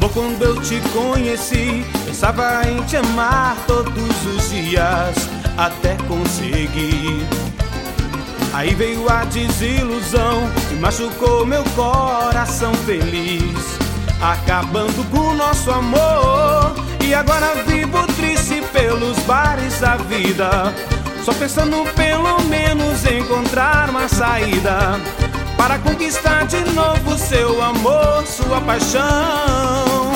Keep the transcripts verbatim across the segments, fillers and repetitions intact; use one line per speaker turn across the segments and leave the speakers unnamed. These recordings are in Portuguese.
Amor, quando eu te conheci, pensava em te amar todos os dias, até conseguir. Aí veio a desilusão e machucou meu coração feliz, acabando com o nosso amor. E agora vivo triste pelos bares da vida, só pensando pelo menos encontrar uma saída para conquistar de novo seu amor, sua paixão.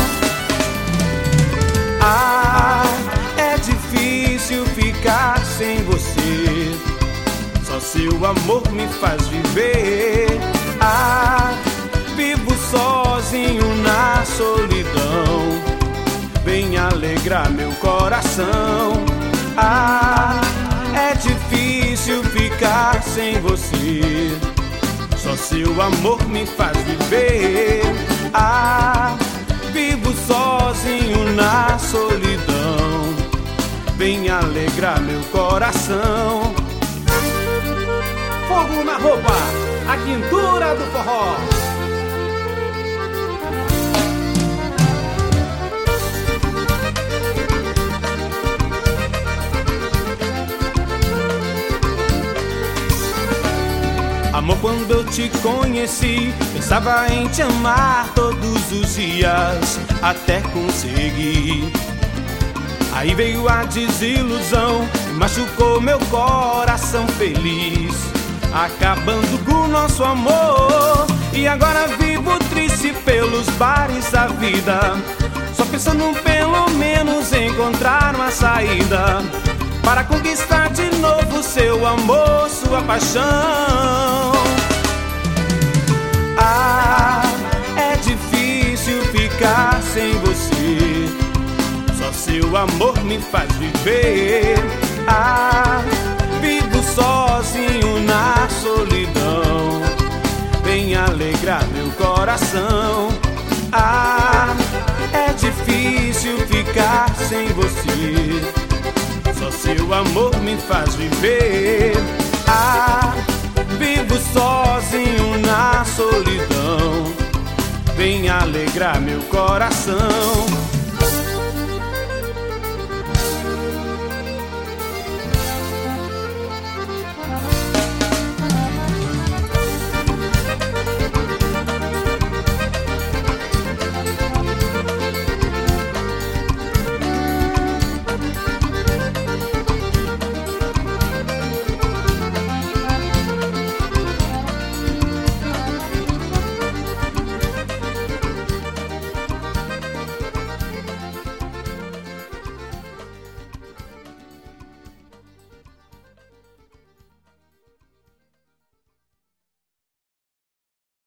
Ah, é difícil ficar sem você, só seu amor me faz viver. Ah, vivo sozinho na solidão, vem alegrar meu coração. Ah, é difícil ficar sem você, só seu amor me faz viver. Ah, vivo sozinho na solidão, vem alegrar meu coração.
Fogo na roupa, a quintura do forró.
Amor, quando eu te conheci, pensava em te amar todos os dias, até conseguir. Aí veio a desilusão e machucou meu coração feliz, acabando com o nosso amor. E agora vivo triste pelos bares da vida, só pensando pelo menos encontrar uma saída para conquistar de novo seu amor, sua paixão. Ah, é difícil ficar sem você, só seu amor me faz viver. Ah, vivo sozinho na solidão, vem alegrar meu coração. Ah, é difícil ficar sem você, só seu amor me faz viver. Ah, vivo sozinho na solidão, vem alegrar meu coração.